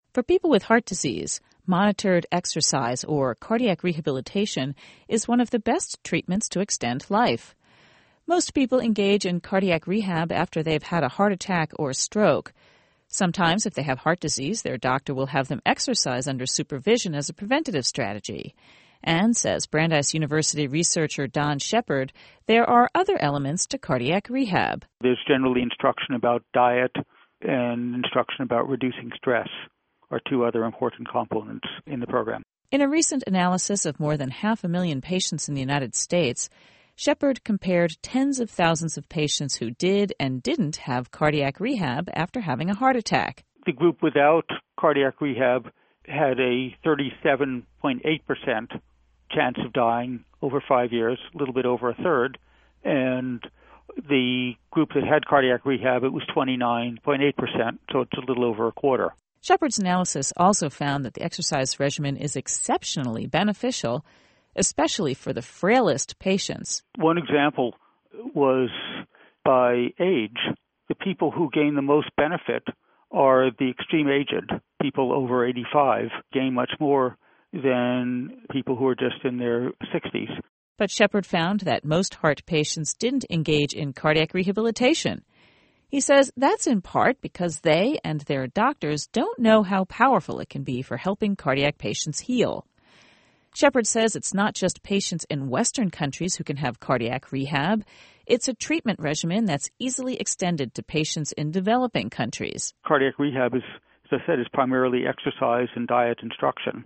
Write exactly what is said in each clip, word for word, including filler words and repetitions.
For people with heart disease, monitored exercise or cardiac rehabilitation is one of the best treatments to extend life. Most people engage in cardiac rehab after they've had a heart attack or stroke. Sometimes, if they have heart disease, their doctor will have them exercise under supervision as a preventative strategy. And, says Brandeis University researcher Don Shepard, there are other elements to cardiac rehab. There's generally instruction about diet and instruction about reducing stress are two other important components in the program. In a recent analysis of more than half a million patients in the United States, Shepard compared tens of thousands of patients who did and didn't have cardiac rehab after having a heart attack. The group without cardiac rehab had a thirty-seven point eight percent chance of dying over five years, a little bit over a third. And the group that had cardiac rehab, it was twenty-nine point eight percent, so it's a little over a quarter. Shepard's analysis also found that the exercise regimen is exceptionally beneficial, especially for the frailest patients. One example was by age. The people who gain the most benefit are the extreme aged. People over eighty-five gain much more than people who are just in their sixties. But Shepard found that most heart patients didn't engage in cardiac rehabilitation. He says that's in part because they and their doctors don't know how powerful it can be for helping cardiac patients heal. Shepard says it's not just patients in Western countries who can have cardiac rehab. It's a treatment regimen that's easily extended to patients in developing countries. Cardiac rehab, is, as I said, is primarily exercise and diet instruction.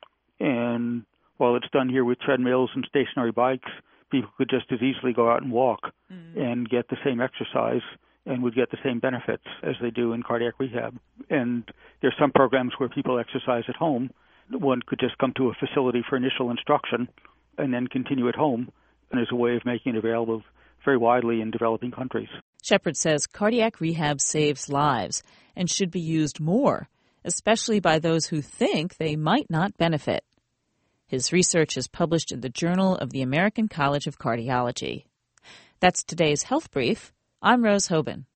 And while it's done here with treadmills and stationary bikes, people could just as easily go out and walk mm. and get the same exercise and would get the same benefits as they do in cardiac rehab. And there's some programs where people exercise at home. One could just come to a facility for initial instruction and then continue at home, and there's a way of making it available very widely in developing countries. Shepard says cardiac rehab saves lives and should be used more, especially by those who think they might not benefit. His research is published in the Journal of the American College of Cardiology. That's today's Health Brief. I'm Rose Hoban.